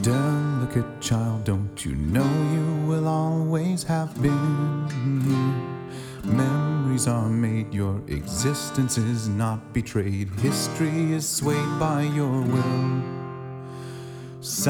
Delicate child, don't you know you will always have been here? Memories are made, your existence is not betrayed. History is swayed by your will.